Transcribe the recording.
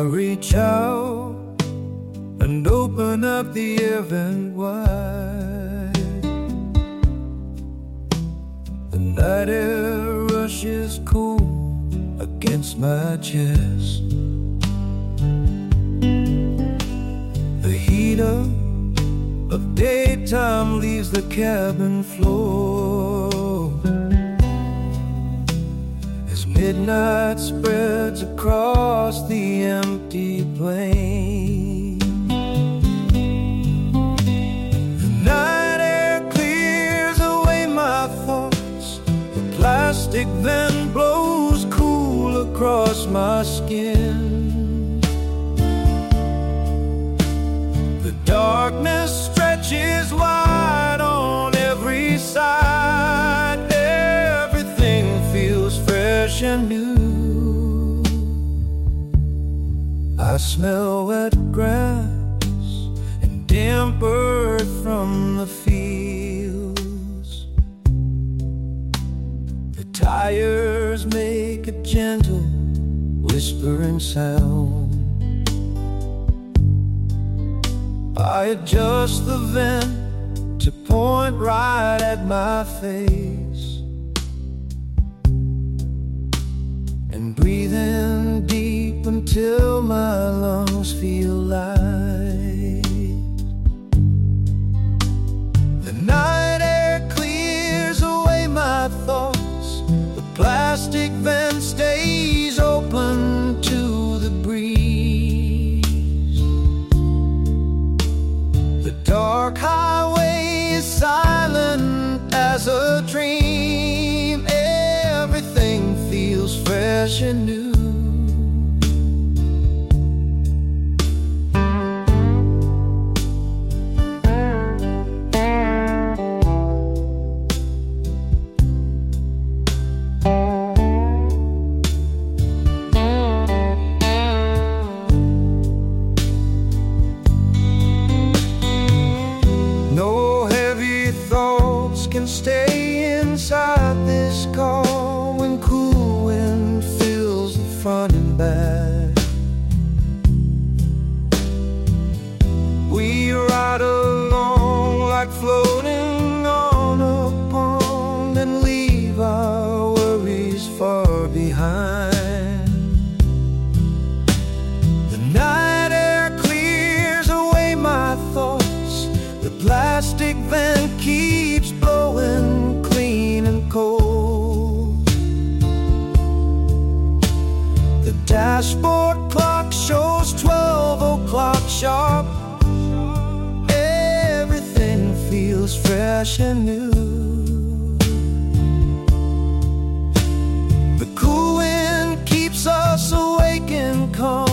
reach out and open up the air vent wide. The night air rushes cool against my chest. The heat of daytime leaves the cabin floor as midnight spreads across the empty plain. The night air clears away my thoughts. The plastic then blows cool across my skin. The darkness stretches wide on every side. Everything feels fresh and new. I smell wet grass and damp earth from the fields. The tires make a gentle whispering sound. I adjust the vent to point right at my face and breathe in deep until my lungs feel light. The night air clears away my thoughts. The plastic vent stays open to the breeze. The dark highway is silent as a dream. Everything feels fresh and new. No heavy thoughts can stay inside this car when cool wind fills the front and back. We ride along like floating on a pond and leave our worries far behind. The night air clears away my thoughts. The plastic vent keeps blowing clean and cold. The dashboard clock shows 12 o'clock sharp. Everything feels fresh and new. The cool wind keeps us awake and calm.